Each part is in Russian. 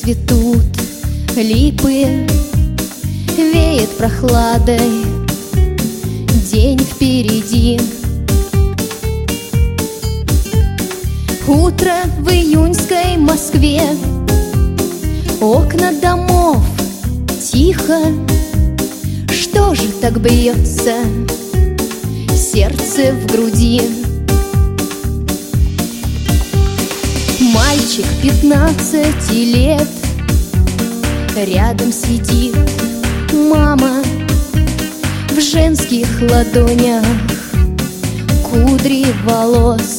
цветут липы, веет прохладой, день впереди. Утро в июньской Москве, окна домов тихо. Что же так бьется сердце в груди? Мальчик 15 лет, рядом сидит мама, в женских ладонях кудри волос.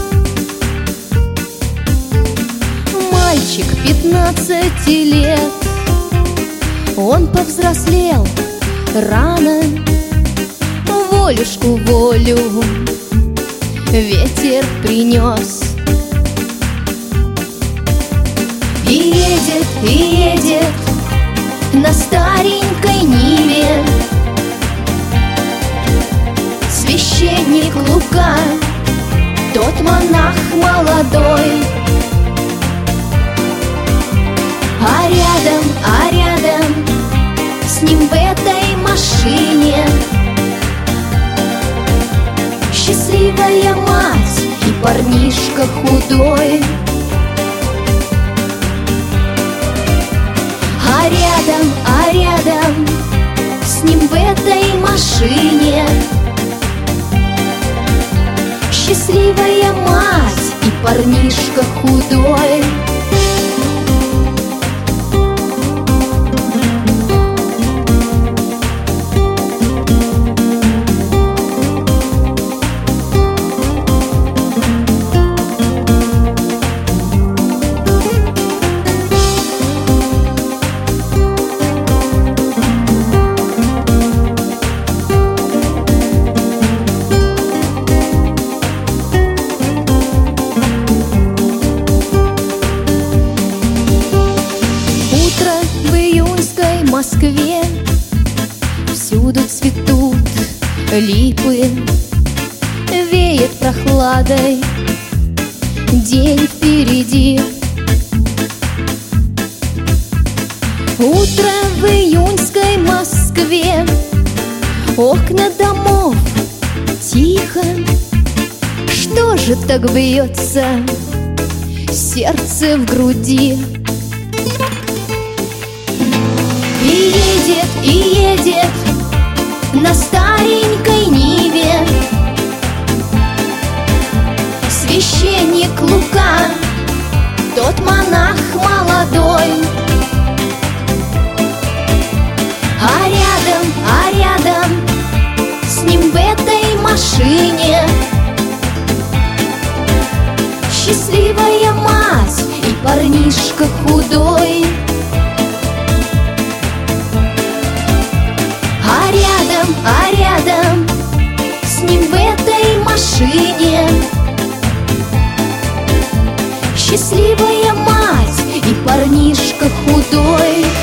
Мальчик 15 лет, он повзрослел рано, волюшку волю ветер принес. И едет на старенькой Ниве священник Лука, тот монах молодой. А рядом с ним в этой машине счастливая мать и парнишка худой. А рядом с ним в этой машине счастливая мать и парнишка худой. В Москве всюду цветут липы, веет прохладой, день впереди. Утро в июньской Москве, окна домов тихо. Что же так бьется сердце в груди? И едет на старенькой Ниве священник Лука, тот монах молодой. А рядом с ним в этой машине счастливая мать и парнишка худой. А рядом с ним в этой машине счастливая мать и парнишка худой.